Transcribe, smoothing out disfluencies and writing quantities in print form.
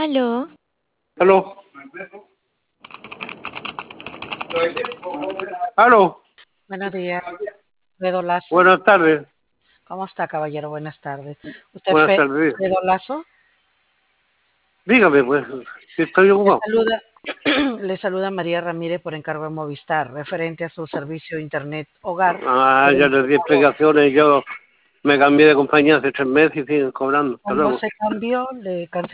Aló, Aló, aló, Buenos días, Fredo Lazo. buenas tardes, ¿Cómo está, caballero? Buenas tardes. ¿Usted buenas tardes. Fredo Lazo? Dígame, pues, si estoy Le ocupado. saluda, le saluda María Ramírez por encargo de Movistar, referente a su servicio de Internet Hogar. Ya les di explicaciones, yo me cambié de compañía hace 3 meses y siguen cobrando. Hasta Cuando luego. se cambió, le canceló